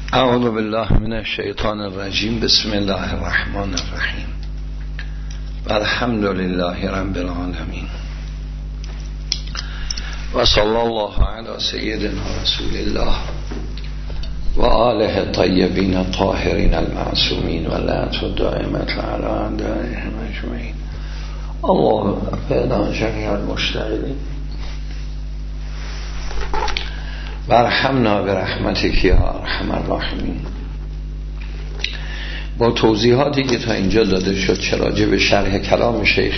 اعوذ بالله من الشیطان الرجیم. بسم الله الرحمن الرحیم. الحمد لله رب العالمین و صلی الله علی سیدنا رسول الله و آله الطیبین الطاهرین المعصومین و لعنت الدائمة علی اعدائهم اجمعین. اللهم اغفر جمیع المشتغلین وارحمنا برحمتک یا ارحم الراحمین. با توضیحاتی که تا اینجا داده شد چه راجع به شرح کلام شیخ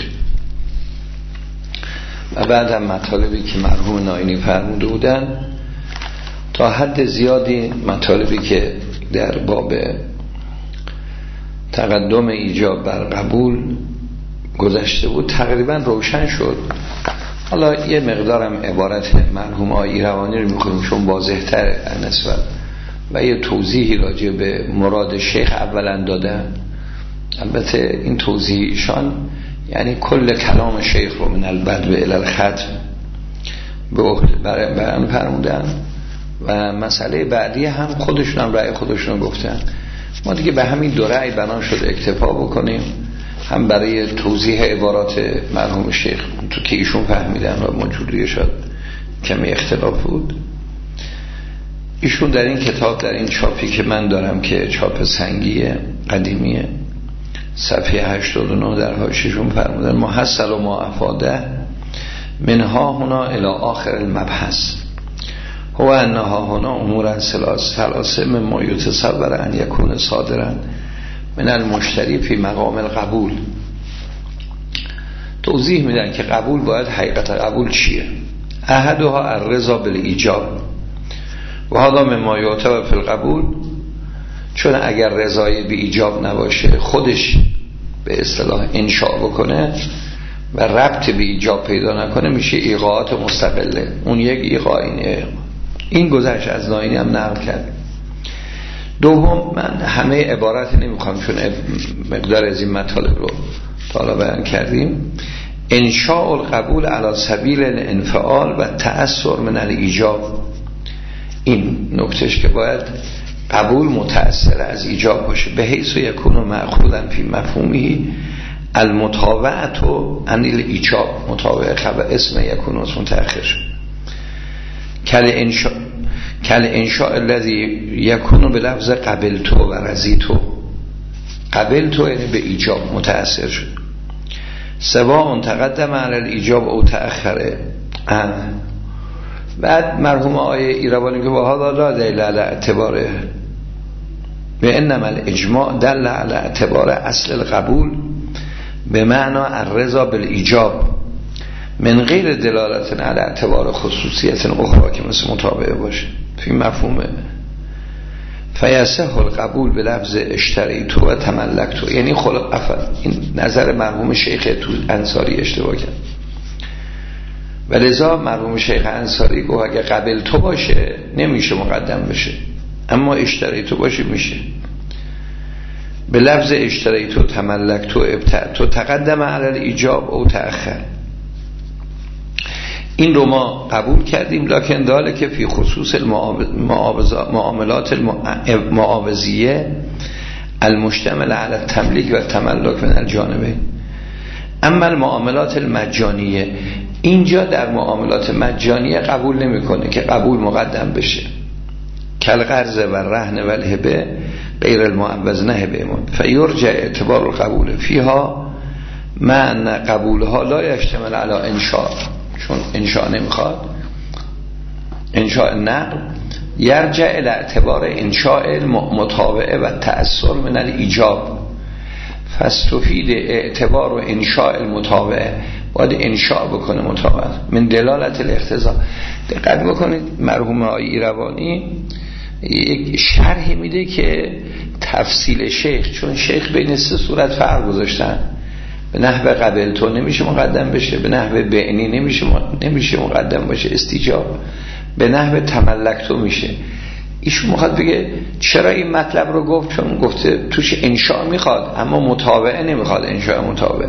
و بعد هم مطالبی که مرحوم ناینی فرموده بودن، تا حد زیادی مطالبی که در باب تقدم ایجاب بر قبول گذشته بود تقریبا روشن شد. حالا یه مقدارم عبارت مرحوم آقای ایروانی رو می‌خونیم چون واضح‌تر نسبت و یه توضیحی راجع به مراد شیخ اولا دادن. البته این توضیح ایشان یعنی کل کلام شیخ رو من البدء الی الختم به بیان فرمودن و مسئله بعدی هم خودشون هم رأی خودشون رو گفتن. ما دیگه به همین دو رأی بنا شد اکتفا بکنیم، هم برای توضیح عبارات مرحوم شیخ تو که ایشون فهمیدن و موجودی شد کمی اختلاف بود. ایشون در این کتاب، در این چاپی که من دارم که چاپ سنگیه قدیمیه، صفحه 89 در حاشیه‌شون فرمودن محصل و ما افاده منها هنا الی آخر المبحث هو انها هنا امور ثلاثه مما یتصور ان یکون صادرا من المشتری فی مقام القبول. توضیح میدن که قبول باید حقیقت قبول چیه. احدها الرضا بالایجاب و هذا مما یعتبر فی القبول، چون اگر رضای به ایجاب نباشه خودش به اصطلاح انشاء بکنه و ربط به ایجاب پیدا نکنه میشه ایقاعات مستقله. اون یک ایقاع این گذشت از ناینی هم نقل کرد. دوم، من همه عبارت نمیخوام چون مقدار از این مطالب رو تا حالا بیان کردیم. انشاء القبول علی سبیل الانفعال و تأثر من الایجاب، این نکتهش که باید قبول متأثر از ایجاب باشه به حیث یکون مأخوذا فی مفهومی المتابعت و عن الایجاب. متابعه خبر اسم یکون متأخر کل انشاء الذی یکون به لفظ قبلتو و رضیتو. قبلتو یعنی به ایجاب متأثر شد. سواء تقدم علی الایجاب او تأخره. بعد مرحوم آقای ایروانی که با هذا لا دلیل علی اعتباره و انما الاجماع دل علی اعتبار اصل القبول به معنی الرضا بالایجاب من غیر دلالت علی اعتبار خصوصیت اخرى که مثل مطابقه باشه فی مفهومه فیصح القبول به لفظ اشتریتو و تملکتو. یعنی خلق افل. این نظر مرحوم شیخ انصاری اشتباه کرد و لذا مرحوم شیخ انصاری گفت اگه قبل تو باشه نمیشه مقدم بشه، اما اشتریتو باشه میشه. به لفظ اشتریتو تملکتو ابتعتو تقدم علی الایجاب او تأخر. این رو ما قبول کردیم، لکن داله که فی خصوص معاملات المعاوضیه المشتمل علی التملیک و تملک من الجانبه. اما المعاملات المجانیه، اینجا در معاملات مجانیه قبول نمیکنه که قبول مقدم بشه. کل قرض و رهن و الهبه غیر المعوض نه هبه من فیرجع اعتبار القبول فیها من قبولها لا یشتمل علی انشاء، چون انشاء نمیخواد انشاء نقل یرجع الى اعتبار انشاء متابعه و تأثر من الایجاب فاستفید اعتبار و انشاء المتابعه. باید انشاء بکنه متابعه من دلالت الاقتضا. دقت بکنید مرحوم آقای ایروانی یک شرحی میده که تفصیل شیخ، چون شیخ بین سه صورت فرق گذاشتن، به نحو قبل تو نمیشه مقدم بشه، به نحو بعنی نمیشه مقدم باشه استیجاب، به نحو تملک تو میشه. ایشون میخواد بگه چرا این مطلب رو گفت، چون گفته توش انشاء میخواد اما متابعه نمیخواد. انشاء متابعه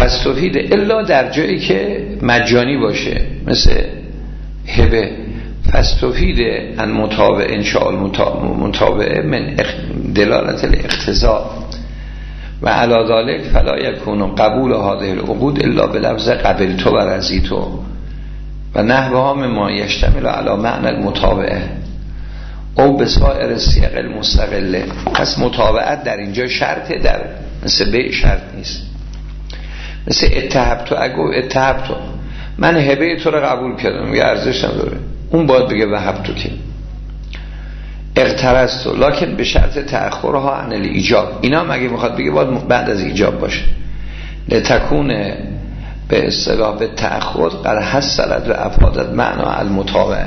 فاستفید الا در جایی که مجانی باشه مثل هبه پس تفید ان متابع انشاء المتابعه من دلالت الاقتضاء و علی ذلك فلا یکون قبول هذه العقود الا بلفظ قبلت و رضیت و نحوها مما یشتمل علی معنی المتابعه او بسائر صیغ المستقله. پس متابعت در اینجا شرطه، در مثل به شرط نیست. مثل اتهبتو، اگه اتهبتو من هبه تو رو قبول کردم یه ارزش نداره، اون باید بگه وهبتو که اقترضتو لکن به شرط تأخرها عن الایجاب. اینا مگه میخواد بگه باید بعد از ایجاب باشه، لتکون به اصطلاح به تأخر قد حصلت و افادت معنا المتابعه.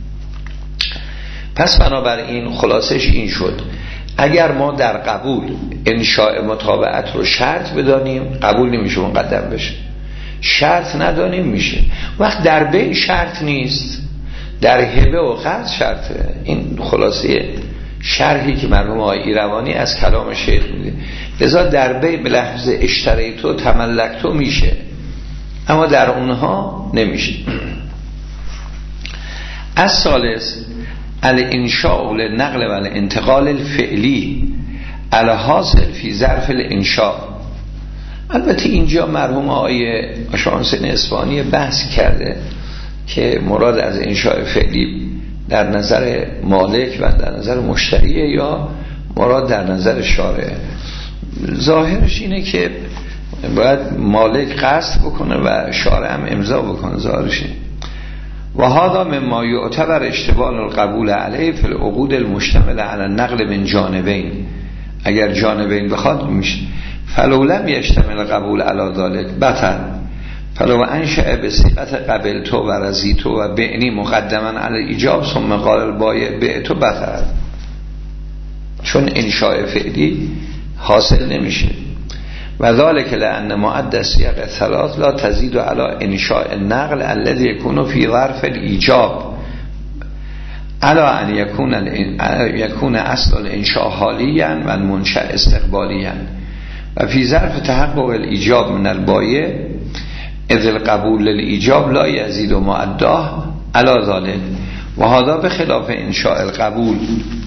پس بنابراین خلاصش این شد اگر ما در قبول انشاء متابعت رو شرط بدانیم قبول نمیشه مقدم بشه، شرط ندانیم میشه. وقت در بیع شرط نیست، در هبه و قرض شرطه. این خلاصه شرحی که مرحوم آقای ایروانی از کلام شیخ میده. لذا در بیع به لحظ اشتریتو تملکتو میشه، اما در اونها نمیشه. از ثالث الانشاء للنقل و الانتقال الفعلی الحاصل فی ظرف الانشاء. البته اینجا مرحوم آقای آشانسین اصفهانی بحث کرده که مراد از انشاء فعلی در نظر مالک و در نظر مشتریه یا مراد در نظر شارع. ظاهرش اینه که باید مالک قصد بکنه و شارع هم امضا بکنه، ظاهرش اینه. و هذا مما یعتبر اشتمال القبول علیه فی العقود المشتمل علی النقل من جانبین. اگر جانبین بخواد میشه فلو لم یشتمل قبول علی ذلک بطل فلو انشأ بصیغت قبلتو و رضیتو و بعنی مقدما علی ایجاب ثم قال البایع بعتو بطل، چون انشاء فعلی حاصل نمیشه. و ذلك لأن معد الصيغ الثلاث لا تزيد على انشاء النقل الذي يكون في ظرف الإيجاب على أن يكون اصل الانشاء حاليا و المنشأ استقباليا و في ظرف تحقق الإيجاب من البایع اذ القبول للإيجاب لا يزيد معداه على ذلك و هذا بخلاف انشاء القبول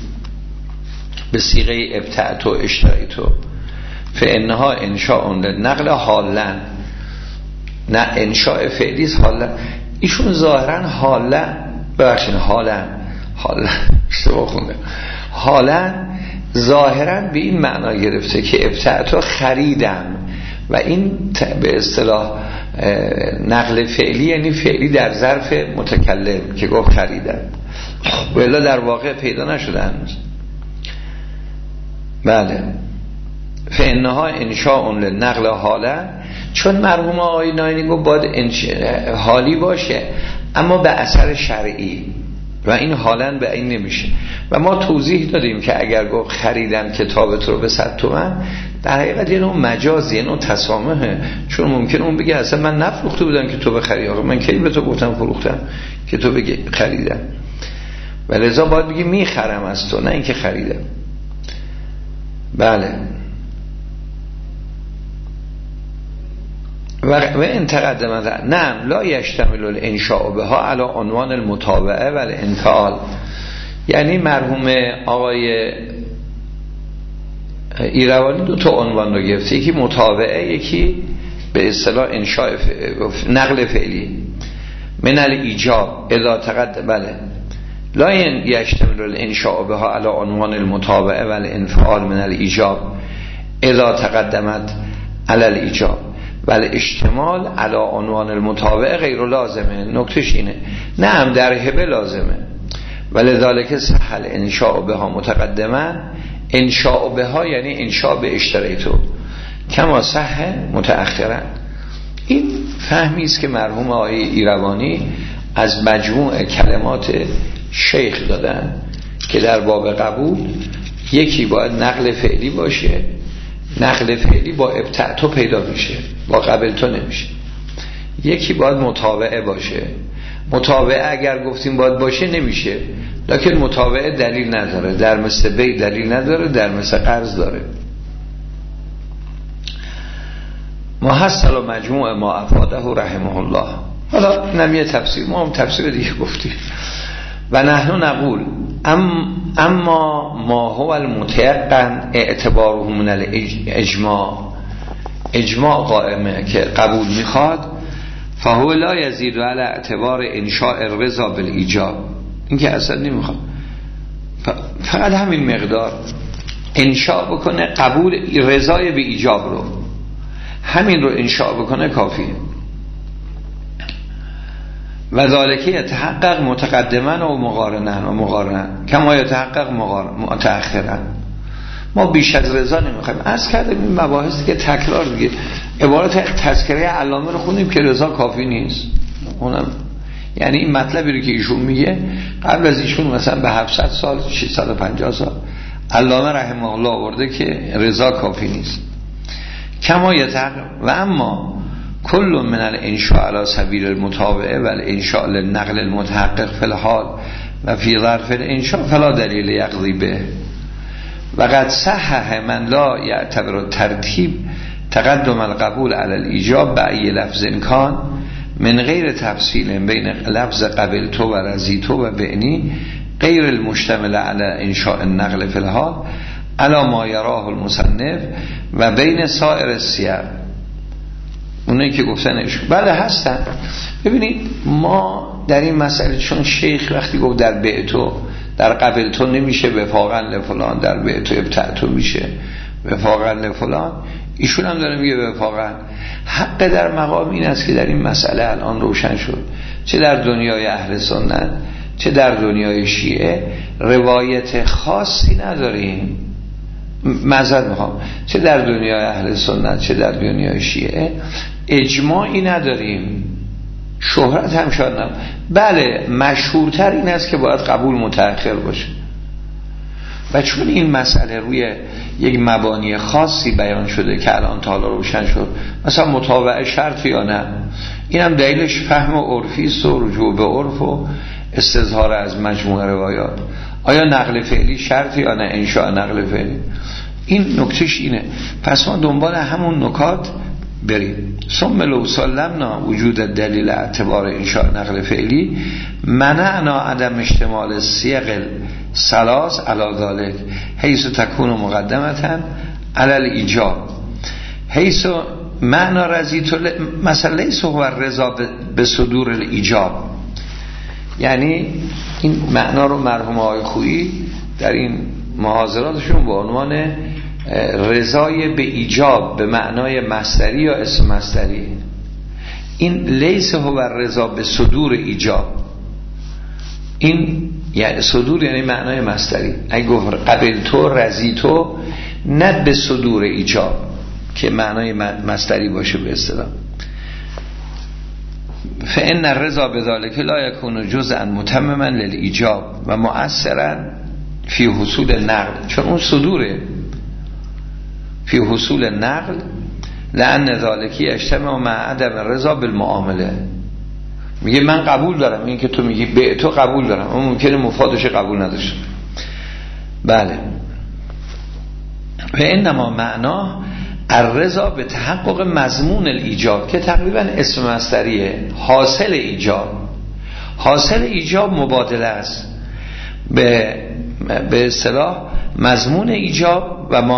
بصيغه ابتعتو اشتريتو فانها انشاء نقل حالا، نه انشاء فعلی است حالا. ایشون ظاهرا حالا ببخشید حالا اشتباه خونده، حالا ظاهرا به این معنا گرفته که ابتعتو خریدم و این به اصطلاح نقل فعلی یعنی فعلی در ظرف متکلم که گفت خریدم، ولی در واقع پیدا نشدن. بله فانها انشاء للنقل حالا، چون مرحوم آقای ناینی گفت باید حالی باشه اما به اثر شرعی و این حالا به این نمیشه. و ما توضیح دادیم که اگر گفت خریدم کتابت رو به 100 تومن در حقیقت یه نوع مجازی، یه نوع تسامحه، چون ممکن اون بگه اصلا من نفروخته بودم که تو بخری، آقا من کی به تو گفتم فروختم که تو بگی خریدم، و لذا باید بگی میخرم از تو نه اینکه خریدم. بله و ان تقدم نعم لا یشتمل الانشاء بها علی عنوان المتابعه و الانفعال. یعنی مرحوم آقای ایروانی دو تا عنوان رو گرفته، یکی متابعه یکی به اصطلاح انشاء نقل فعلی من الایجاب اذا تقدم. بله لا یشتمل الانشاء بها علی عنوان المتابعه و الانفعال من الایجاب اذا تقدمت علی الایجاب ولی اشتمال علی عنوان المتابعه غیر لازمه. نکتهش اینه نعم در هبه لازمه ولی ذالک سهل انشاء بها متقدما. انشاء بها یعنی انشاء به اشتریتو کما صح متأخرا. این فهمی است که مرحوم آقای ایروانی از مجموع کلمات شیخ دادن که در باب قبول یکی باید نقل فعلی باشه، نقل فعلی با ابتعتو پیدا میشه، با قبلتو نمیشه. یکی باید متابعه باشه، متابعه اگر گفتیم باید باشه نمیشه، لکن متابعه دلیل نداره، در مثل بی دلیل نداره، در مثل قرض داره. محصل و مجموع ما افاده رحمه الله. حالا نمیه تفسیر، ما هم تفسیر دیگه گفتیم. و نحن نقول اما ما هو المتيقن اعتباره من الاجماع، اجماع قائمه که قبول میخواد، فهو لا یزید علی اعتبار انشاء الرضا بالایجاب، این که اصلا نمیخواد، فقط همین مقدار انشاء بکنه قبول رضای به ایجاب رو، همین رو انشاء بکنه کافیه. و ذالکه یتحقق متقدما و مقارنا کما یتحقق متأخرا. ما بیش از رضا نمیخوایم. عرض کردم این مباحثی که تکرار دیگه، عبارت تذکره علامه رو خوندیم که رضا کافی نیست، اونم یعنی این مطلبی رو که ایشون میگه قبل از ایشون مثلا به 700 سال 650 سال علامه رحمه الله آورده که رضا کافی نیست. کما یتحقق و اما کل من الانشاء علی سبیل المتابعه و الانشاء للنقل المتحقق فی الحال و فی ظرف الانشاء فلا دلیل یقضی به. و قد صحح من لا یعتبر ترتیب تقدم القبول علی الایجاب به ای لفظ کان من غیر تفصیل بین لفظ قبلت و رضیت و بعنی غیر المشتمل علی انشاء النقل فی الحال علی ما یراه المصنف و بین سایر السیر. اونایی که گفتنش بله هستن. ببینید ما در این مسئله چون شیخ وقتی گفت در بعتو در قبلتو نمیشه وفاقا لفلان، در بعتو ابتعتو میشه وفاقا لفلان، ایشون هم داره میگه وفاقا. حق در مقام این است که در این مسئله الان روشن شد، چه در دنیای اهل سنت چه در دنیای شیعه روایت خاصی نداریم، معذرت میخوام، چه در دنیای اهل سنت چه در دنیای شیعه اجماعی نداریم، شهرت هم شاید نم. بله مشهورتر این است که باید قبول متأخر باشه و چون این مسئله روی یک مبانی خاصی بیان شده که الان تا حالا روشن شد، مثلا متابعه شرط یا نه، این هم دلیلش فهم عرفی است و رجوع به عرف و استظهار از مجموعه روایات. آیا نقل فعلی شرط یا نه انشاء نقل فعلی؟ این نکتهش اینه. پس ما دنبال همون نکات بریم. ثم لو سلمنا وجود دلیل اعتبار انشاء نقل فعلی منعنا عدم اشتمال السیاق ثلاث علی ذلك حیث تکون مقدمتا علی الایجاب حیث معنا رضیت مثلا لیس هو الرضا به صدور الایجاب. یعنی این معنا رو مرحوم آقای خویی در این محاضراتشون به عنوان رضای به ایجاب به معنای مصدری یا اسم مصدری، این لیس هو رضا به صدور ایجاب، این یعنی صدور یعنی معنای مصدری. اگه گفت قبلتو رضیتو نه به صدور ایجاب که معنای مصدری باشه به اصطلاح. فإن الرضا بذلك لا يكون جزءا متمما للإيجاب و مؤثرا فی حصول النقل، چون اون صدوره فی حصول النقل لأن ذلك يجتمع مع عدم الرضا بالمعامله. میگه من قبول دارم این که تو میگی به تو قبول دارم، اون ممکنه مفادش قبول نداشته. بله و انما معنا الرضا به تحقق مضمون الایجاب که تقریبا اسم مصدریه. حاصل ایجاب، حاصل ایجاب مبادله است به اصطلاح مضمون ایجاب و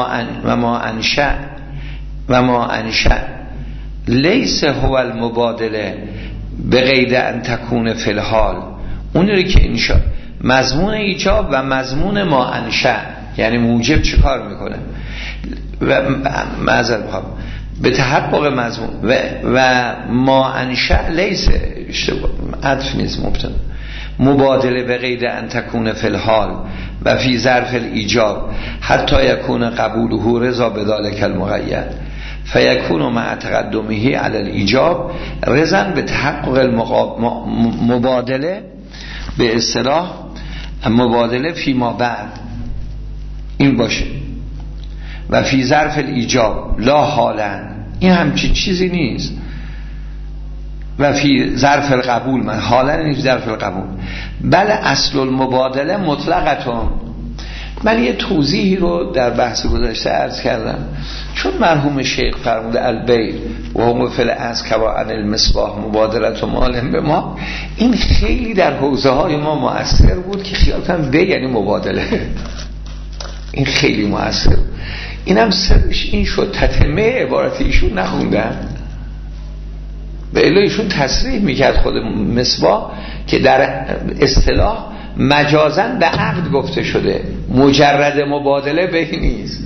ما انشأ لیس هو المبادله به قید ان تکون فی الحال. اونی که انشاء مضمون ایجاب و مضمون ما انشأ یعنی موجب چه کار میکنه و معذرت میخوام به تحقق مضمون و ما انشأ لیس اشتباه عطف نیست مبتدا مبادله به قید ان تکون فی الحال و فی ظرف الایجاب حتی یکون قبوله رضا بذلک المقید فیکون مع تقدمه علی الایجاب رضا به تحقق مبادله به اصطلاح مبادله فی ما بعد این باشه و فی ظرف الایجاب لا حالا، این همچین چیزی نیست. و فی ظرف القبول من حالا نیست ظرف القبول بله اصل المبادله مطلقتون. من یه توضیحی رو در بحث گذشته عرض کردم چون مرحوم شیخ فرموده البیع و هم فل از کوا عن المصباح مبادلت و مالهم به ما، این خیلی در حوزه های ما مؤثر بود که خیال کنم بیع یعنی مبادله. این خیلی مؤثر. اینم سرش این شد تتمه عبارت ایشون نخوندن، به الا ایشون تصریح میکرد خود مصباح که در اصطلاح مجازاً به عقد گفته شده، مجرد مبادله به نیست.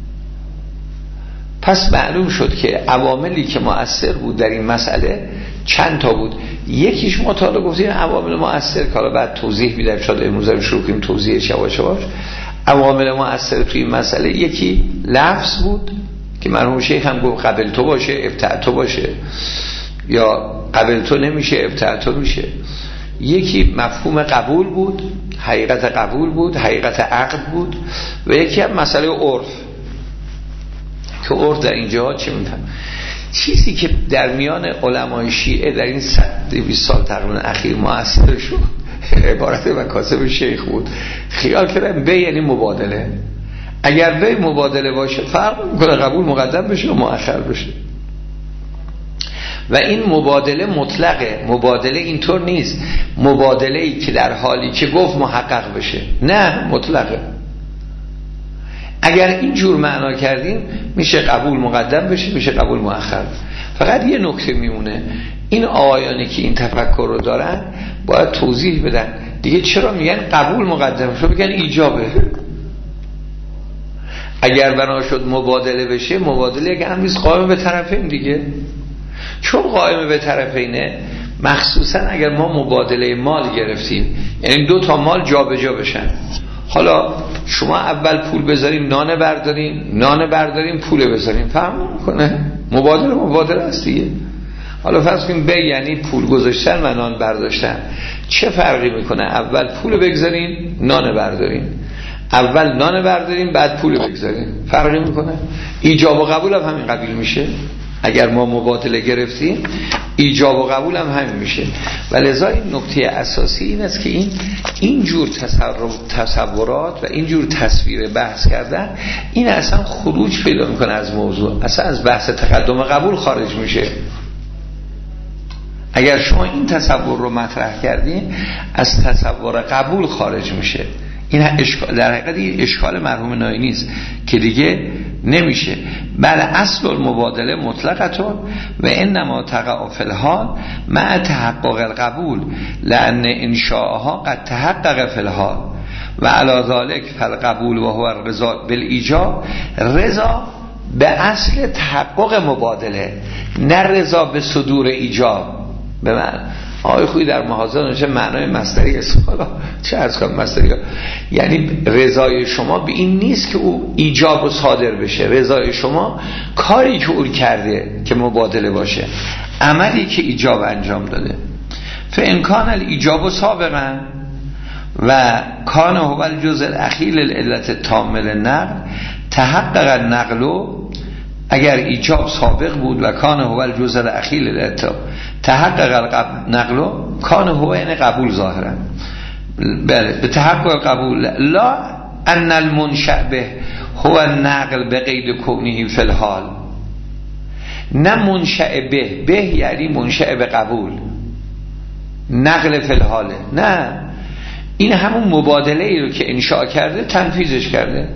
پس معلوم شد که عواملی که مؤثر بود در این مسئله چند تا بود. یکیش مطالعه گفتیم عوامل مؤثر که حالا بعد توضیح میدم، شاید امروز رو شروع کنیم توضیحش یواش یواش. عوامل مؤثر توی این مسئله یکی لفظ بود که مرحوم شیخ هم گفت قبل تو باشه ابتع تو باشه، یا قبل تو نمیشه ابتع تو میشه. یکی مفهوم قبول بود، حقیقت قبول بود، حقیقت عقد بود، و یکی هم مسئله عرف که عرف در اینجا چه می‌فهم. چیزی که در میان علمای شیعه در این 120 سال تقریبا اخیر مؤثر شد عبارت مکاسب شیخ بود. خیال کردن بیع یعنی مبادله. اگر بیع مبادله باشه فرق می‌کنه قبول مقدم بشه و مؤخر بشه. و این مبادله مطلقه. مبادله اینطور نیست مبادله‌ای که در حالی که گفت محقق بشه، نه مطلقه. اگر این جور معنا کردیم میشه قبول مقدم بشه، میشه قبول مؤخر. فقط یه نکته میمونه، این آقایانی که این تفکر رو دارن باید توضیح بدن دیگه چرا میگن قبول مقدم شو، بگن ایجابه. اگر بنا شد مبادله بشه، مبادله یک امریز قائم به طرفین دیگه، چون قائم به طرفینه مخصوصا اگر ما مبادله مال گرفتیم، یعنی 2 تا مال جابجا بشن. حالا شما اول پول بذاریم نان برداریم پول بذاریم، فهم میکنه مبادله است دیگه. حالا فرض کنیم بیع یعنی پول گذاشتن و نان برداشتن، چه فرقی میکنه اول پول بگذاریم نان برداریم، اول نان برداریم بعد پول بگذاریم، فرقی میکنه؟ ایجاب و قبول هم همین قبیل میشه. اگر ما مبادله گرفتیم ایجاب و قبول هم همین میشه. و لذا این نکته اساسی این است که این جور تصورات و این جور تصویر بحث کردن این اصلا خروج پیدا میکنه از موضوع، اصلا از بحث تقدم قبول خارج میشه. اگر شما این تصور رو مطرح کردین از تصور قبول خارج میشه. این در حقیقت این اشکال مرحوم نایی نیست که دیگه نمیشه. بله اصل المبادله مطلقتون و انما تقع فی الحال مع تحقق القبول لان انشاءها قد تحقق فی الحال و علی ذلك فالقبول و هو الرضا بالایجاب. رضا به اصل تحقق مبادله، نه رضا به صدور ایجاب. به من آقای خویی در محاضره نوشته معنای مصدری است. حالا چه عرض کنم مصدری، یعنی رضای شما به این نیست که او ایجاب و صادر بشه، رضای شما کاری که او کرده که مبادله باشه، عملی که ایجاب انجام داده. فانکان الایجاب سابقا و کان هو الجزء الاخیر للعلت تامل النقل تحقق النقل. اگر ایجاب سابق بود و کان هو الجزء الاخیر للعلت تحقق النقل، کان هو یعنی قبول ظاهرا، بله به تحقق قبول. لا ان المنشأ به هو النقل به قید کونه فی الحال، نه منشأ به یعنی منشأ به قبول، نقل فی الحاله، نه این همون مبادله ای رو که انشاء کرده تنفیذش کرده.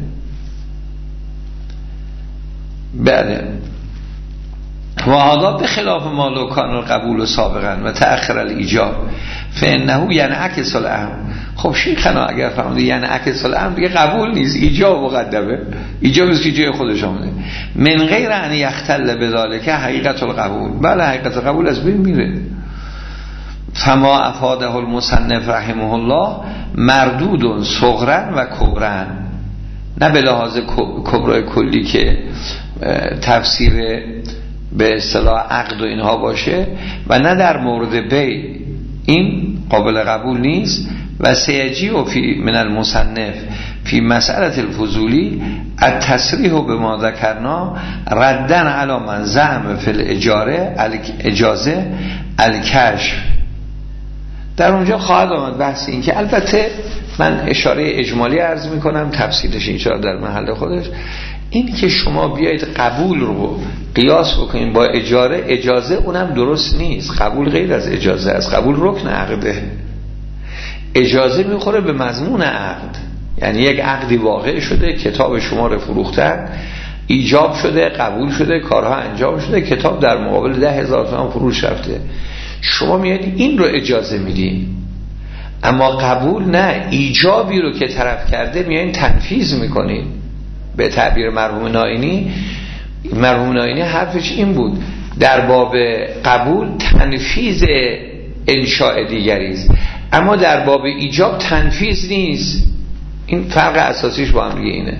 بله و هذا به خلاف ما لو کان القبول سابقا و تأخر الایجاب فانه ینعکس الامر. خب شیخنا اگر فرموده ینعکس الامر دیگه قبول نیست، ایجاب مقدمه، ایجاب است که جای خودش آمده. من غیر ان یختل بذلک حقیقت القبول. بله حقیقت القبول از بین میره. فما افاده المصنف رحمه الله مردود صغرا و کبرا، نه به لحاظ کبرای کلی که تفسیر به اصطلاح عقد و اینها باشه، و نه در مورد بیع این قابل قبول نیست. و سیجی و فی من المصنف فی مسئله الفضولی التصریح به ما ذکرنا ردن علی من زعم فی الاجاره اجازه الکشف. در اونجا خواهد آمد بحث این که البته من اشاره اجمالی عرض میکنم، تفصیلش اینجا در محل خودش. این که شما بیایید قبول رو قیاس بکنید با اجاره، اجازه اونم درست نیست. قبول غیر از اجازه است. قبول رکن عقده. اجازه میخوره به مضمون عقد، یعنی یک عقدی واقع شده، کتاب شما رو فروختن، ایجاب شده، قبول شده، کارها انجام شده، کتاب در مقابل 10,000 تومان فروش رفته، شما میاد این رو اجازه میدین. اما قبول نه، ایجابی رو که طرف کرده میایین تنفیذ میکنین. به تعبیر مرحوم نائینی حرفش این بود، در باب قبول تنفیذ انشاء دیگری است، اما در باب ایجاب تنفیذ نیست. این فرق اساسیش با هم دیگه اینه.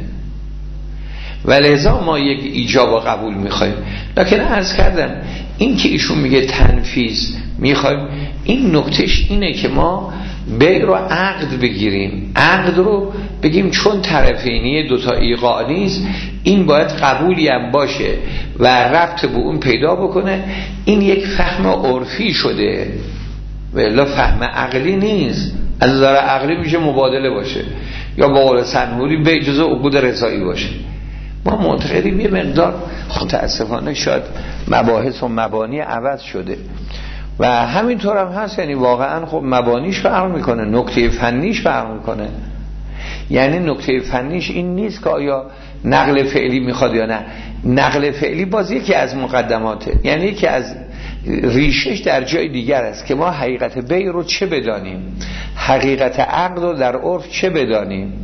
ولذا ما یک ایجاب و قبول میخوایم. لکن عرض کردم این که ایشون میگه تنفیذ میخوایم، این نکتهش اینه که ما بیع رو عقد بگیریم، عقد رو بگیم چون طرفینی دوتا ایقاع نیست، این باید قبولی هم باشه و ربط به اون پیدا بکنه. این یک فهم عرفی شده و الا فهم عقلی نیست. از نظر عقلی میشه مبادله باشه یا با قول سنهوری به اجازه عقود رضایی باشه. ما معتقدیم یه مقدار متاسفانه شاید مباحث و مبانی عوض شده و همینطور هم هست. یعنی واقعا خب مبانیش فرق میکنه، نکته فنیش فرق میکنه. یعنی نکته فنیش این نیست که آیا نقل فعلی میخواد یا نه. نقل فعلی باز یکی از مقدماته، یعنی یکی از ریشش در جای دیگر است که ما حقیقت بیع رو چه بدانیم، حقیقت عقد رو در عرف چه بدانیم.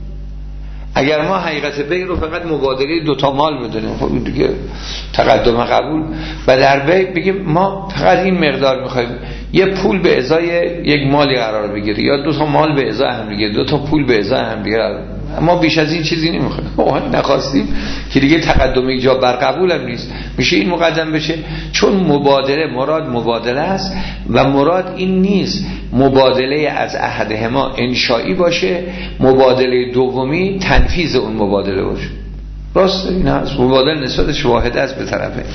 اگر ما حقیقت بیع رو فقط مبادله دوتا مال بدونیم، خب این دیگه تقدم قبول. و در بیع بگیم ما فقط این مقدار میخوایم، یه پول به ازای یک مالی قرار بگیره یا دوتا مال به ازای هم دیگه، دوتا پول به ازای هم دیگه، ما بیش از این چیزی نمیخوایم. نخواستیم که دیگه تقدم ایجاب بر قبول هم نیست، میشه این مقدم بشه. چون مبادله مراد مبادله است و مراد این نیست مبادله از احدهما انشایی باشه، مبادله دومی تنفیذ اون مبادله باشه. راست این هست، مبادله نسبتش واحد است به طرفه.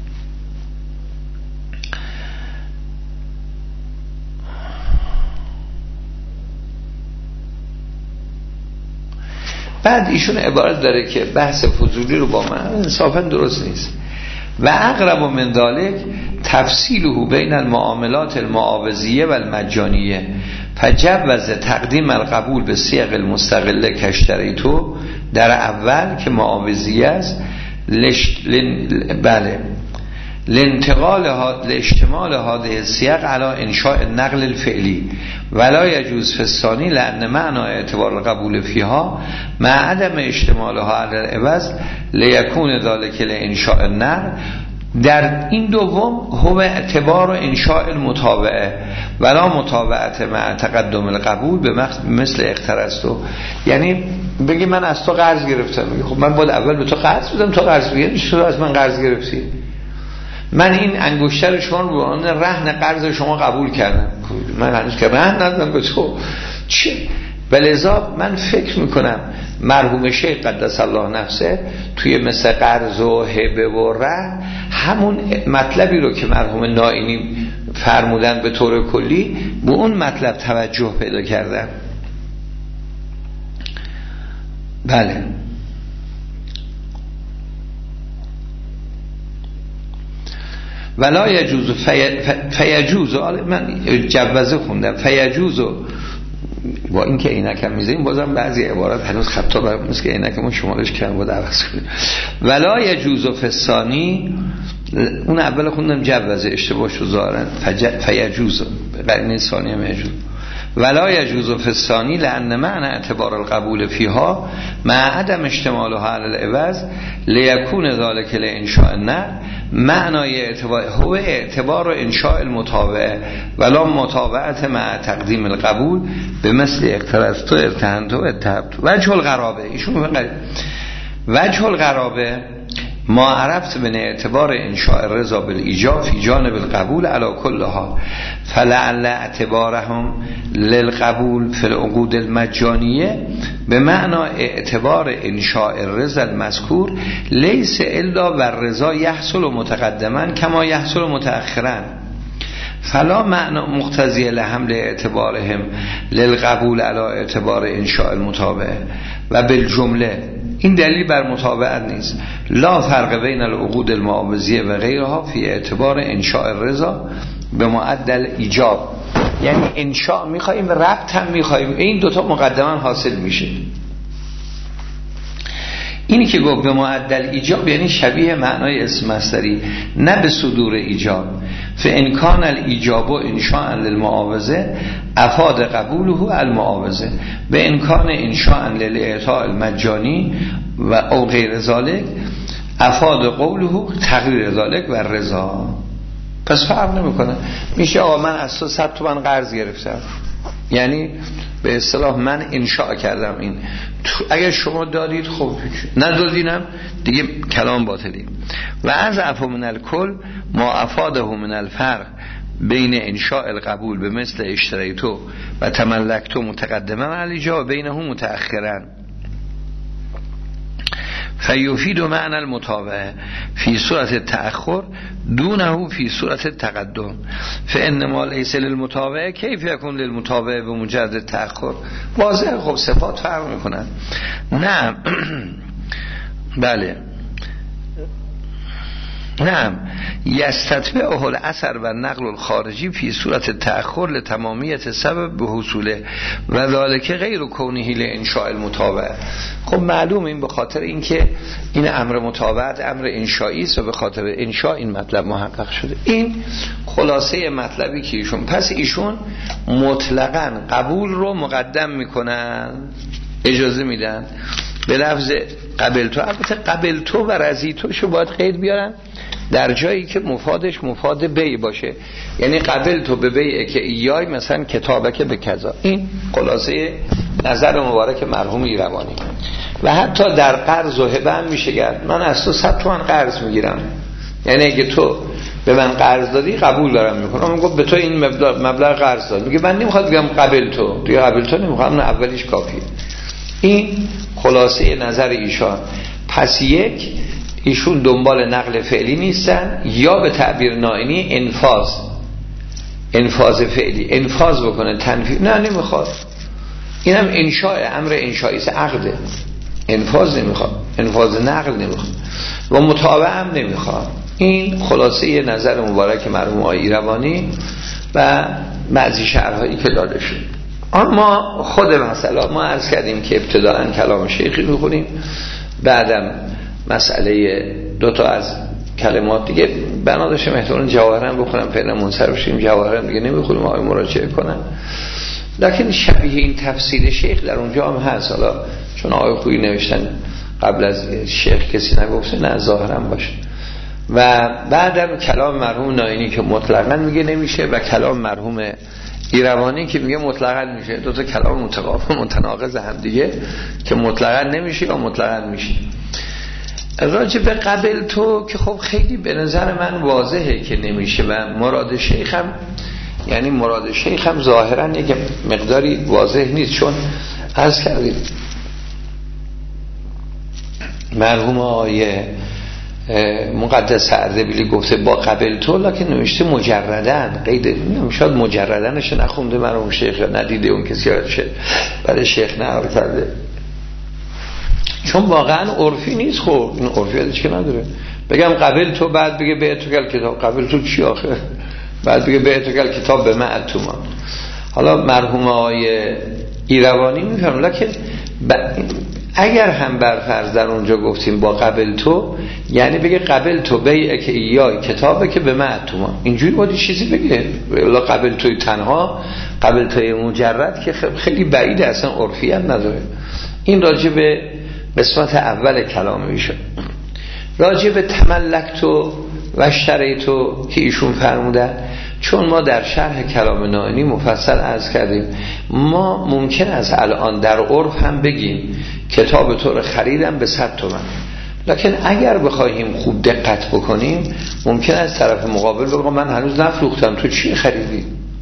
بعد ایشون عبارت داره که بحث فضولی رو با من انصافا درست نیست. و اقرب من ذلک تفصیله بین المعاملات المعاوضیه و المجانیه، فجوز تقدیم القبول به صیغ المستقله کاشتریتو در اول که معاوضیه است بله لاشتمال هذه الصيغ على انشاء النقل الفعلی ولا يجوز في الثاني لان معنى اعتبار القبول فيها مع عدم اشتمالها على العوض ليكون ذلك لانشاء النقل. در این دوم هو اعتبار انشاء المتابعه ولا متابعت مع تقدم القبول به مثل اقترضتو. یعنی بگی من از تو قرض گرفتم، خب من باید اول به تو قرض بدم، تو قرض بگیری، چطور از من قرض گرفتی؟ من این انگشتر شما رو به عنوان رهن قرض شما قبول کردم، من هنوز که رهن ندادم به تو چه؟ ولذا من فکر میکنم مرحوم شیخ قدس الله نفسه توی مثل قرض و هبه و رهن همون مطلبی رو که مرحوم نائینی فرمودن به طور کلی به اون مطلب توجه پیدا کردن. بله ولا یجوز فیجوز، من جوزه خوندم فیجوز، با این که عینکم میذاریم بازم بعضی عبارات هنوز خطا برام نیست که عینکمون شمارش کردم بود عوض کنیم. ولا یجوز فسانی، اون اول خوندم جوزه اشتباه شو ظاهرا فیجوز قرینه ثانی هم یجوز. ولا یجوز فسانی لان معنی اعتبار القبول فيها مع عدم اشتمالها على العوض ليكون ذلك لانشاء النقل معنای اعتبار هو اعتبار انشاء المتابعه ولا متابعت مع تقدیم القبول به مثل اقترضت و ارتهنت و اتهبت. وجه الغرابه، ایشون وجه الغرابه ما عرفت من اعتبار انشاء الرضا بالایجاب فی جانب القبول علی کل حال فلعل اعتبارهم للقبول فی العقود المجانیه به معنی اعتبار انشاء الرضا المذکور لیس الا و الرضا یحصل متقدما کما یحصل متأخرا فلا معنی مقتضی لحمل اعتبارهم للقبول علی اعتبار انشاء المتابعه و بالجمله این دلیل بر متابعت نیست. لا فرق بین العقود المعاوضیه و غیرها فی اعتبار انشاء الرضا به معدل ایجاب، یعنی انشاء میخواییم ربط هم میخواییم، این دوتا مقدما حاصل میشه. اینی که گفت به معدل ایجاب یعنی شبیه معنای اسم مصدری، نه به صدور ایجاب. فان کان الایجاب انشاء للمعاوضه افاد قبوله المعاوضه به امکان انشاء للاعطاء المجانی و او غیر ذلك افاد قوله تغییر ذلك و رضا. پس فرق نمیکنه. میشه آقا من از تو 100 تومن قرض گرفتم، یعنی به اصطلاح من انشاء کردم این، اگر شما دادید خب، ندادینم دیگه کلام باطلی. و از عفو من الکل ما افاده من الفرق بین انشاء القبول به مثل اشتریتو و تملکتو متقدمه علی جا و بینه متأخرن فیفید معنی المتابعه فی صورت تأخر دونه فی صورت تقدم فانما لیس للمتابعه کیف یکون للمتابعه به مجرد تأخر. واضحه خب صفات فرق میکنن. نه بله نعم یستتبعه الاثر و نقل الخارجی فی صورت تأخر لتمامیت سبب به حصوله و ذالک غیر کونه لانشاء المتابعه. خب معلوم این به خاطر اینکه این امر متابعت امر انشایی است و به خاطر انشاء این مطلب محقق شده. این خلاصه مطلبی که ایشون، پس ایشون مطلقاً قبول رو مقدم میکنن، اجازه میدن به لفظ قبل تو. البته قبل تو و رضی تو شو باید قید بیارن در جایی که مفادش مفاد بی باشه، یعنی قبل تو به بیعه که ایای مثلا کتابه که به کذا. این خلاصه نظر مبارک مرحوم ایروانی. و حتی در قرض و هبه هم میشه گرد. من از تو 100 تومن قرض میگیرم، یعنی اگه تو به من قرض دادی قبول دارم میکنم. من گفت به تو این مبلغ قرض داد، میگه من نمیخواد بگم قبل تو، دیگه قبل تو نمیخوام، نه اولیش کافیه. این خلاصه نظر ایشان. پس یک، ایشون دنبال نقل فعلی نیستن، یا به تعبیر نائینی انفاذ فعلی، انفاذ بکنه، تنفیذ نه نمیخواد. اینم انشاء، امر انشایی است، عقده. انفاذ نمیخواد، انفاذ نقل نمیخواد و متابعه هم نمیخواد. این خلاصه نظر مبارک مرحوم آقای ایروانی و بعضی شرحایی که داده شد. اما خود مسئله ما عرض کردیم که ابتداءً کلام شیخی میخونیم، بعدم مسئله دوتا از کلمات دیگه بنا داشتم احتمالاً جواهرم بخونم، فعلا منصرف شیم، جواهرم دیگه نمیخونیم، آقای مراجعه کنم. لکن شبیه این تفسیر شیخ در اونجا هم هست. حالا چون آقای خویی نوشتن قبل از شیخ کسی نگفته، نه ظاهرم باشه. و بعدم کلام مرحوم نائینی که مطلقاً میگه نمیشه و کلام مرحوم ایروانی که میگه مطلقاً میشه. دو تا کلام متناقض هم دیگه که مطلقاً نمیشه یا مطلقاً میشه. راجع به قبل تو که خب خیلی به نظر من واضحه که نمیشه و مراد شیخ هم ظاهراً یک مقداری واضح نیست، چون عرض کردیم مرحوم آقای مقدس اردبیلی گفته با قبل تو، لکن نوشته مجردن، قید شاید مجردنش نخونده مرحوم شیخ، ندیده اون کسی شد برای شیخ نهار کرده، چون واقعا عرفی نیست. خب این عرفیتش که نداره بگم قبل تو بعد بگه به تو کل کتاب، قبل تو چی آخه، بعد بگه به تو کل کتاب به معتوما. حالا مرحوم آقای ایروانی میفهمم، لکن اگر هم برفرض در اونجا گفتیم با قبل تو، یعنی بگه قبل تو بیعه که ایای کتابه که به معتوما، اینجوری باید چیزی بگه. ولی قبل توی تنها، قبل توی مجرد که خیلی بعیده، اصلا عرفیت نداره. این راجع به قسمت اول کلام ایشون. راجع به تملکتو و اشتریتو که ایشون فرمودن، چون ما در شرح کلام نائینی مفصل عرض کردیم، ما ممکن است الان در عرف هم بگیم کتاب تو رو خریدم به 100 تومن، لکن اگر بخوایم خوب دقت بکنیم ممکن است طرف مقابل بگه من هنوز نفروختم، تو چی خریدی؟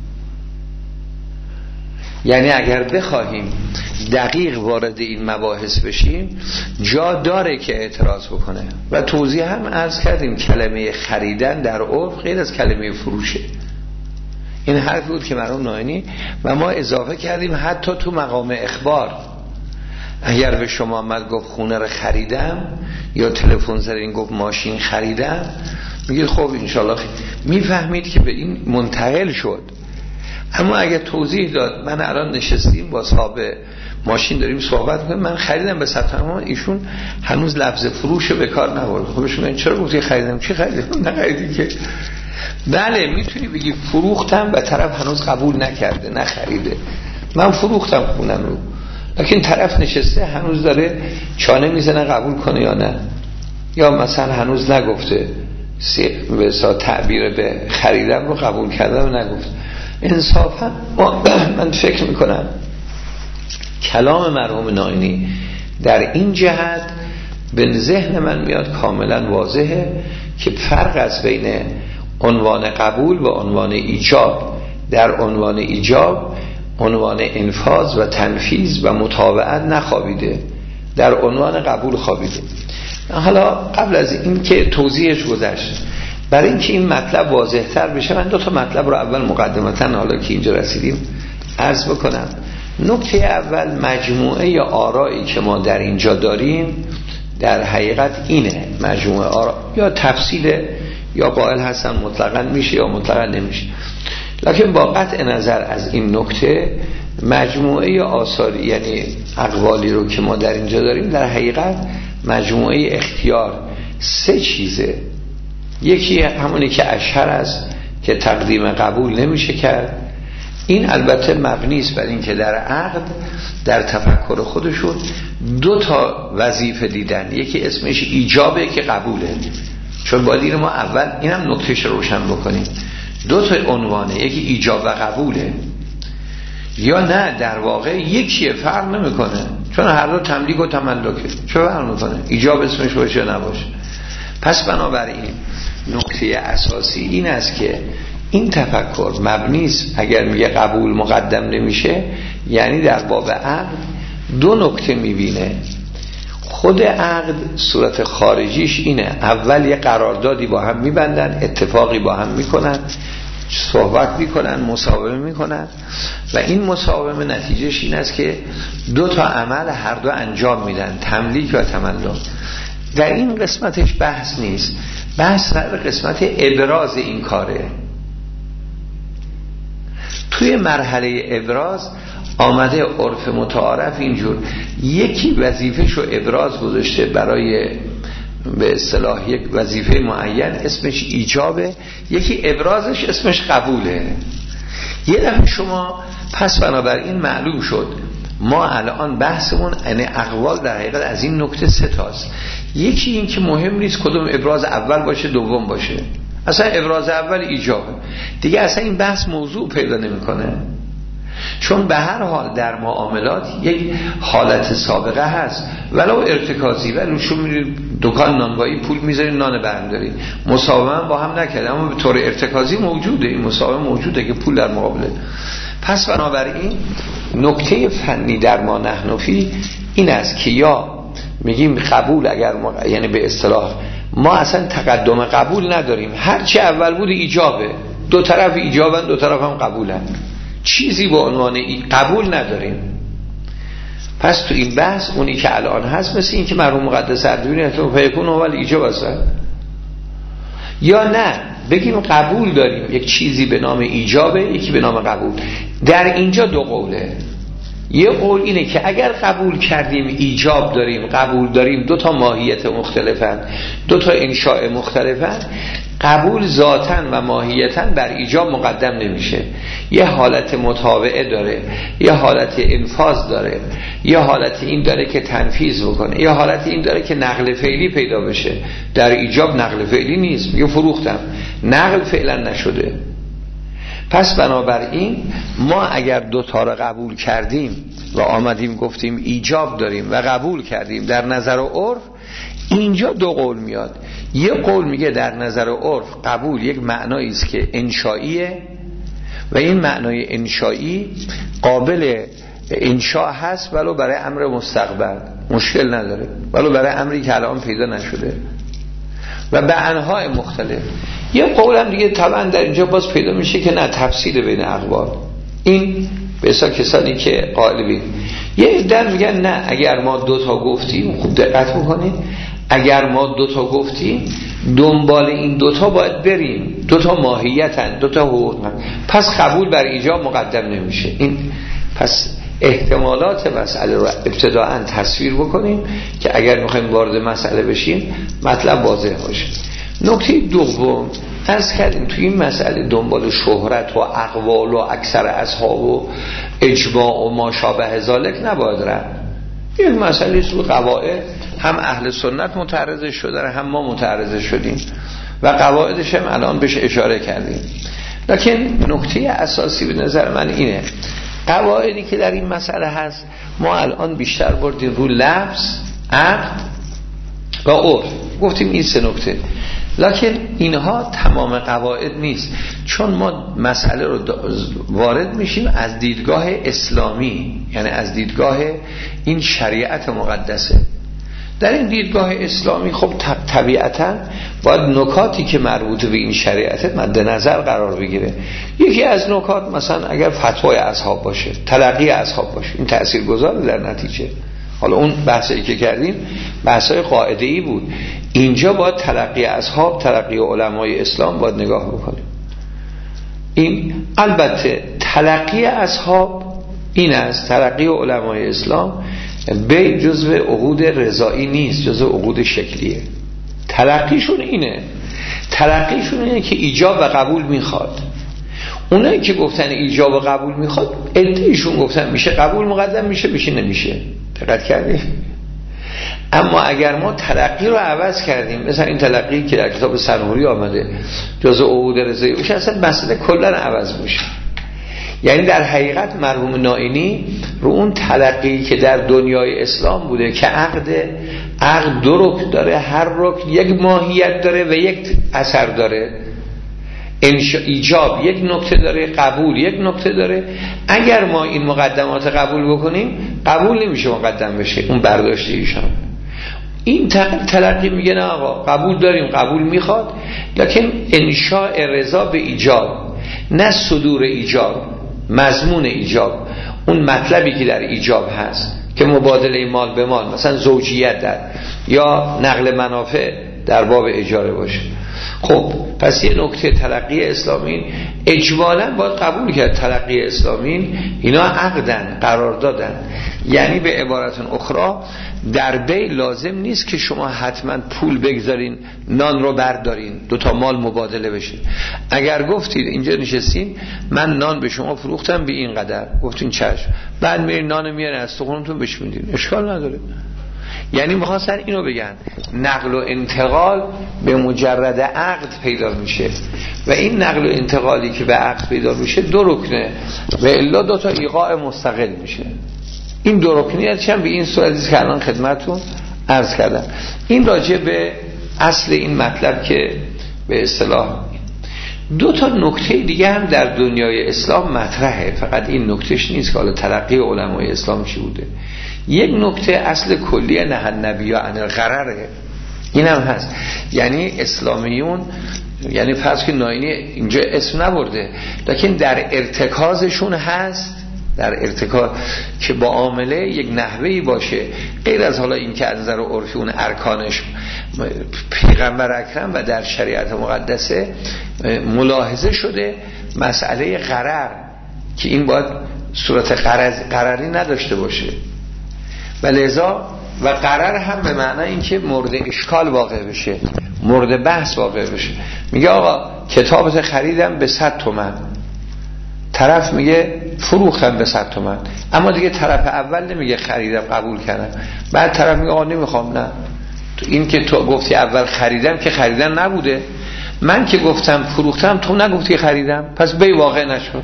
یعنی اگر بخواهیم دقیق وارد این مباحث بشیم جا داره که اعتراض بکنه. و توضیح هم عرض کردیم کلمه خریدن در عرف غیر از کلمه فروشه. این حرف بود که مرحوم نائینی و ما اضافه کردیم حتی تو مقام اخبار، اگر به شما آمد گفت خونه رو خریدم یا تلفن زدین گفت ماشین خریدم، میگید خب انشالله میفهمید که به این منتقل شد. اما اگه توضیح داد من الان نشستیم با صاحب ماشین داریم صحبت میکنیم، من خریدم به ثبت نام، ایشون هنوز لفظ فروش به کار نبرد، خب بهشون چرا گفتی خریدم؟ چی خریدم؟ نخریدی که. بله میتونی بگی فروختم و طرف هنوز قبول نکرده نخریده، من فروختم خونم رو، لیکن طرف نشسته هنوز داره چانه میزنه قبول کنه یا نه، یا مثلا هنوز نگفته به تعبیر به خریدم رو قبول کردم و نگفت. انصافا من فکر میکنم کلام مرحوم نائینی در این جهت به ذهن من میاد کاملا واضحه که فرق از بین عنوان قبول و عنوان ایجاب. در عنوان ایجاب عنوان انفاذ و تنفیذ و متابعت نخوابیده، در عنوان قبول خوابیده. حالا قبل از این که توضیحش گذشت، برای اینکه این مطلب واضح تر بشه من 2 مطلب رو اول مقدمتا حالا که اینجا رسیدیم عرض بکنم. نکته اول، مجموعه یا آرایی که ما در اینجا داریم در حقیقت اینه، مجموعه آرا یا تفصیل یا قائل هستن مطلقاً میشه یا مطلقاً نمیشه، لکن با قطع نظر از این نکته مجموعه آثاری یعنی اقوالی رو که ما در اینجا داریم در حقیقت مجموعه اختیار 3 چیزه. یکی همونی که اشهر است که تقدیم قبول نمیشه کرد، این البته مبنی است بر این که در عقد در تفکر خودشون 2 وظیفه دیدن، یکی اسمش ایجابه که قبوله، چون با دین ما اول اینم نکتهش روشن بکنیم 2 عنوانه، یکی ایجاب و قبوله، یا نه در واقع یکیه فرق نمیکنه، چون هر دو تملیک و تملکه، چه فرق میکنه ایجاب اسمش باشه یا نباشه. پس بنابراین نکته اساسی این است که این تفکر مبنی است اگر میگه قبول مقدم نمیشه، یعنی در باب عقد 2 نکته میبینه. خود عقد صورت خارجیش اینه، اول یه قراردادی با هم میبندن، اتفاقی با هم میکنن، صحبت میکنن، مصاحبه میکنن و این مصاحبه نتیجهش این است که 2 عمل هر دو انجام میدن، تملیک و تملک. در این قسمتش بحث نیست، بحث در قسمت ابراز این کاره. توی مرحله ابراز آمده عرف متعارف اینجور، یکی وظیفه‌شو ابراز گذاشته برای به اصطلاح یک وظیفه معین اسمش ایجابه، یکی ابرازش اسمش قبوله. یه دفعه شما پس بنابراین معلوم شد ما الان بحثمون یعنی اقوال در حقیقت از این نکته 3 تاست. یکی این که مهم نیست کدوم ابراز اول باشه دوم باشه، اصلا ابراز اول ایجابه دیگه، اصلا این بحث موضوع پیدا نمیکنه، چون به هر حال در معاملات یک حالت سابقه هست ولو ارتکازی، ولی شما میرید دکان نانوایی پول میذارید نان برمی‌دارید، مساومه با هم نکرد اما به طور ارتکازی موجوده، این مساومه موجوده که پول در مقابله. پس بنابراین نکته فنی در ما نحنفی این است که یا میگیم قبول اگر یعنی به اصطلاح ما اصلا تقدم قبول نداریم، هرچی اول بود ایجابه، 2 طرف ایجابن 2 طرف هم قبولن، چیزی به عنوان قبول نداریم. پس تو این بحث اونی که الان هست مثل این که مرحوم مقدس اردبیلی فیکون اول ایجاب است، یا نه بگیم قبول داریم، یک چیزی به نام ایجابه یکی به نام قبول. در اینجا 2 قوله، یه قول اینه که اگر قبول کردیم ایجاب داریم، قبول داریم، 2 ماهیت مختلفن، 2 انشاء مختلفن، قبول ذاتاً و ماهیتاً بر ایجاب مقدم نمیشه، یه حالت متابعه داره، یه حالت انفاذ داره، یه حالت این داره که تنفیذ بکنه، یه حالت این داره که نقل فعلی پیدا بشه. در ایجاب نقل فعلی نیست، میگه فروختم، نقل فعلا نشده. پس بنابراین ما اگر 2 رو قبول کردیم و آمدیم گفتیم ایجاب داریم و قبول کردیم در نظر عرف، اینجا 2 قول میاد. یه قول میگه در نظر عرف قبول یک معنایی است که انشائیه و این معنای انشایی قابل انشاء هست ولو برای امر مستقبل مشکل نداره، ولو برای امری که الان پیدا نشده، و به انواع مختلف. یه قول هم دیگه طبعا در اینجا باز پیدا میشه که نه تفصیل بین اقوال، این به حساب کسانی که قائل بین یه عده میگن نه، اگر ما 2 تا گفتیم، خوب دقت بکنید، اگر ما 2 تا گفتیم دنبال این 2 تا باید بریم، 2 تا ماهیتن، 2 تا حقوقن، پس قبول بر ایجاب مقدم نمیشه. این پس احتمالات مسئله رو ابتداءً تصویر بکنیم که اگر میخوایم وارد مسئله بشیم مطلب واضح باشه. نکته دوم، عرض کردیم توی این مسئله دنبال شهرت و اقوال و اکثر اصحاب و اجماع و ما شابه ذالک نباید رفت. این مسئله است قواعد هم اهل سنت متعرض شدن، هم ما متعرض شدیم و قواعدش هم الان بهش اشاره کردیم. لکن نکته اساسی به نظر من اینه، قواعدی که در این مسئله هست ما الان بیشتر بردیم رو لفظ، عقد و عرف، گفتیم این 3 نکته. لکن اینها تمام قواعد نیست، چون ما مسئله رو وارد میشیم از دیدگاه اسلامی، یعنی از دیدگاه این شریعت مقدسه. در این دیدگاه اسلامی خب طبیعتاً باید نکاتی که مربوط به این شریعت مد نظر قرار بگیره. یکی از نکات مثلا اگر فتوای اصحاب باشه، تلقی اصحاب باشه، این تاثیرگذاره در نتیجه. حالا اون بحثی که کردیم بحثای قاعده‌ای بود، اینجا باید تلقی اصحاب، تلقی علمای اسلام باید نگاه بکنیم. این البته تلقی اصحاب این است، تلقی علمای اسلام به جزء عقود رضایی نیست، جزء عقود شکلیه. تلقیشون اینه که ایجاب و قبول میخواد. اونایی که گفتن ایجاب و قبول میخواد، عده‌ایشون گفتن میشه قبول مقدم میشه نمیشه. دقت کردید؟ اما اگر ما تلقی رو عوض کردیم، مثلا این تلقی که در کتاب سنوری آمده جزء عقود رضایی باشه، اصلا مسئله کلا عوض میشه. یعنی در حقیقت مرحوم نائینی رو اون تلقی که در دنیای اسلام بوده که عقد 2 رکن داره، هر رکن یک ماهیت داره و یک اثر داره، ایجاب یک نکته داره، قبول یک نکته داره. اگر ما این مقدمات قبول بکنیم، قبول نمیشه مقدم بشه اون برداشت ایشان. این تلقی میگه نه آقا قبول داریم، قبول میخواد، لکن انشاء رضا به ایجاب، نه صدور ایجاب، مضمون ایجاب، اون مطلبی که در ایجاب هست که مبادله مال به مال، مثلا زوجیت در یا نقل منافع در باب اجاره باشه. خب پس یه نکته تلقی اسلامی اجمالاً باید قبول کرد. تلقی اسلامی اینا عقدن، قرار دادن، یعنی به عبارت اخرى در بی لازم نیست که شما حتما پول بگذارین نان رو بردارین 2 تا مال مبادله بشه. اگر گفتید اینجا نشستین من نان به شما فروختم به این قدر، گفتین چشم، بعد میرین نان میارین از تخمتون بهش میدین، اشکال نداره. یعنی میخواستن اینو بگن نقل و انتقال به مجرد عقد پیدا میشه و این نقل و انتقالی که به عقد پیدا میشه 2 رکنه و الا 2 تا ایقاع مستقل میشه. این 2 رکنیتش هم به این صورتی که الان خدمتتون عرض کردم. این راجع به اصل این مطلب که به اصطلاح 2 تا نکته دیگه هم در دنیای اسلام مطرحه، فقط این نکتهش نیست که حالا تلقی علمای اسلام چی بوده. یک نکته اصل کلی نهی النبی عن الغرره، این هم هست. یعنی اسلامیون، یعنی فرض که نائینی اینجا اسم نبرده لیکن در ارتکازشون هست، در ارتکاز که با عامله یک نحوهی باشه غیر از حالا این که از نظر عرفی اون ارکانش پیغمبر اکرم و در شریعت مقدسه ملاحظه شده مسئله غرر که این باید صورت غرری نداشته باشه و لذا و قرار هم به معنی این که مورد اشکال واقع بشه، مورد بحث واقع بشه. میگه آقا کتابت خریدم به 100 تومن، طرف میگه فروختم به 100 تومن، اما دیگه طرف اول نمیگه خریدم قبول کردم، بعد طرف میگه آقا نمیخوام. نه، تو این که تو گفتی اول خریدم که خریدن نبوده، من که گفتم فروختم تو نگفتی خریدم، پس بی واقع نشد،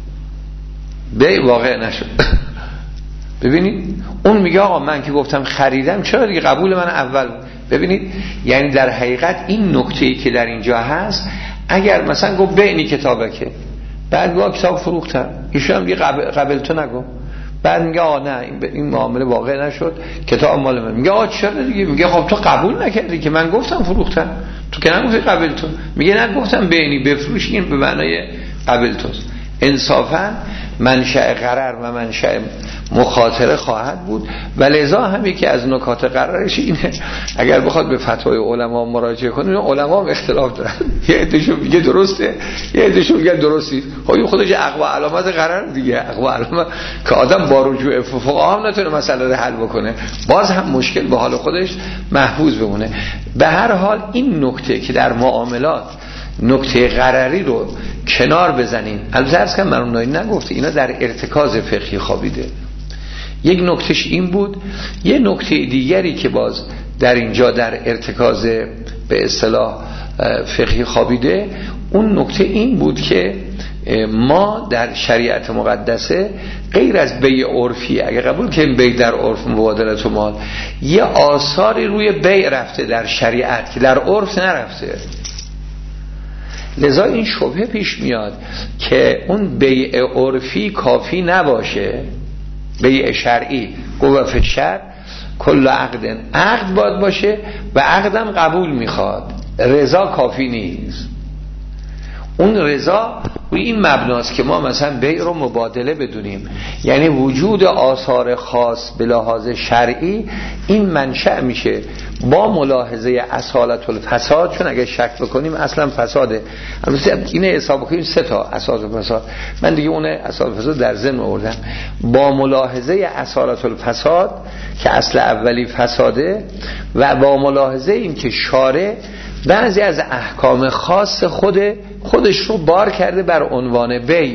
بی واقع نشد. ببینید اون میگه آقا من که گفتم خریدم چرا دیگه قبول من اول. ببینید یعنی در حقیقت این نکته‌ای که در اینجا هست، اگر مثلا گفت بینی کتابکه، بعد گفت کتاب فروختم، ایشون هم دیگه قبل تو نگو، بعد میگه آقا نه این معامله واقع نشد، کتاب مال من. میگه آقا چرا دیگه؟ میگه خب تو قبول نکردی که من گفتم فروختم، تو که نگفتی قبل تو. میگه نه گفتم بینی بفروش، این به معنای قبل توست. انصافا منشأ غرر و منشأ مخاطره خواهد بود. و لذا هم یکی از نکات قرارش اینه اگر بخواد به فتوای علما مراجعه کنه، علما هم اختلاف دارن، یه عدهشون میگه درسته، یه عدهشون میگه درست نیست. خب خودش عقب و علامت قرار دیگه، عقب و علامت که آدم با رجوع فقها هم نتونه مسئله رو حل بکنه، باز هم مشکل به حال خودش محفوظ بمونه. به هر حال این نکته که در معاملات نکته غرری رو کنار بزنیم، البته عرض کنم من اونایی نگفته، اینا در ارتکاز فقهی خوابیده. یک نکتهش این بود. یه نکته دیگری که باز در اینجا در ارتکاز به اصطلاح فقهی خوابیده، اون نکته این بود که ما در شریعت مقدسه غیر از بیع عرفی، اگه قبول کنیم بیع در عرف مبادلت و مال، یه آثاری روی بیع رفته در شریعت که در عرف نرفته. لذا این شبهه پیش میاد که اون بیع عرفی کافی نباشه، بیع شرعی قوه فی الشرع کل عقد باید باشه و عقدم قبول میخواد، رضا کافی نیست. اون رضا روی این مبناست که ما مثلا بیع رو مبادله بدونیم، یعنی وجود آثار خاص به لحاظ شرعی این منشأ میشه با ملاحظه اصالت الفساد، چون اگه شک بکنیم اصلا فساده. البته اینه حساب کنیم 3 تا اساس الفساد، من دیگه اون اساس الفساد در ذهن آوردم. با ملاحظه اصالت الفساد که اصل اولی فساده، و با ملاحظه این که شارع بعضی از احکام خاص خودش رو بار کرده بر عنوان بیع.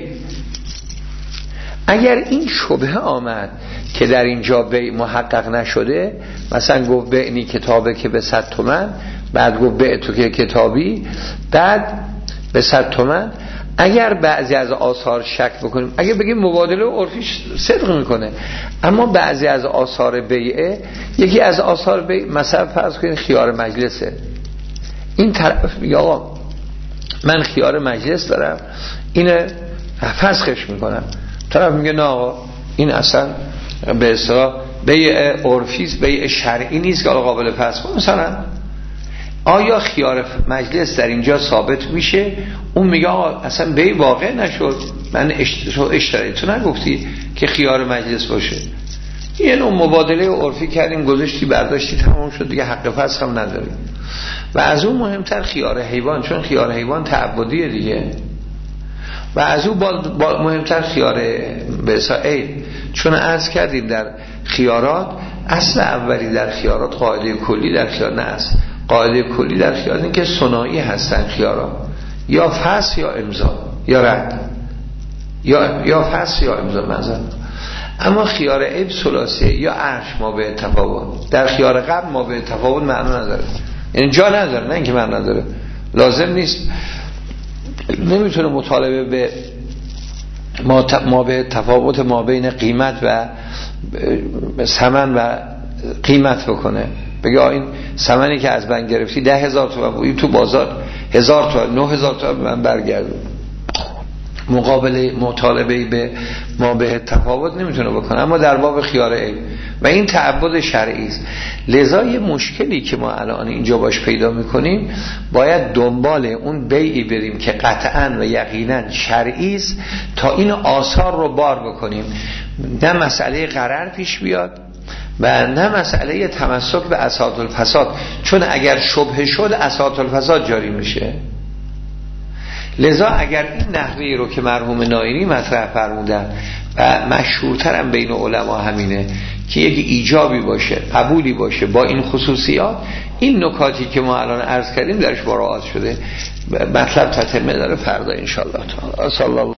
اگر این شبهه آمد که در اینجا بیع محقق نشده، مثلا گفت بعنی کتابه که به 100 تومن، بعد گفت بیع تو که کتابی، بعد به 100 تومن، اگر بعضی از آثار شک بکنیم، اگر بگیم مبادله عرفیش صدق میکنه، اما بعضی از آثار بیعه، یکی از آثار بیع مثلا فرض کنید خیار مجلسه، این طرف میگه آقا من خیار مجلس دارم، اینه فسخش میکنم، طرف میگه نه آقا این اصلا به اصطلاح بیع عرفیست، بیع شرعی نیست که قابل فسخ. مثلا آیا خیار مجلس در اینجا ثابت میشه؟ اون میگه آقا اصلا بیع واقع نشد، من اشتری تو نگفتی که خیار مجلس باشه. یه نوع مبادله عرفی کردیم، گذاشتی برداشتی تمام شد دیگه، حق فسخ هم نداریم. و از اون مهمتر خیار حیوان، چون خیار حیوان تعبدیه دیگه. و از اون مهمتر خیار به اصطلاح، چون عرض کردیم در خیارات اصل اولی در خیارات قاعده کلی در خیار نه است. قاعده کلی در خیار این که ثنایی هستن خیارات، یا فسخ یا امضا یا رد، یا فسخ یا امضا مثلا. اما خیار عیب ثلاثی یا عرش ما به تفاوت، در خیار قبل ما به تفاوت معنا نداره، یعنی جا نداره، نه اینکه معنا نداره، لازم نیست، نمیتونه مطالبه به ما به تفاوت ما بین قیمت و ثمن و قیمت بکنه، بگه این ثمنی که از من گرفتی 10,000 تومان بود، این تو بازار 1,000 تومان 9,000 تومان من برگردون. مقابله مطالبه به ما به تفاوت نمیتونه بکنه، اما در باب خیار عیب و این تعبد شرعی است. لذا یه مشکلی که ما الان اینجا باش پیدا میکنیم، باید دنبال اون بیعی بریم که قطعاً و یقیناً شرعی است تا این آثار رو بار بکنیم، نه مسئله غرر پیش بیاد و نه مسئله تمسک به اساس الفساد، چون اگر شبهه شد اساس الفساد جاری میشه. لذا اگر این نحوی رو که مرحوم نایینی مطرح فرمودن و مشهورتر هم بین علما همینه که یک ایجابی باشه، قبولی باشه با این خصوصیات، این نکاتی که ما الان عرض کردیم درش مراعات شده. مطلب تتمه داره فردا انشاءالله تعالی.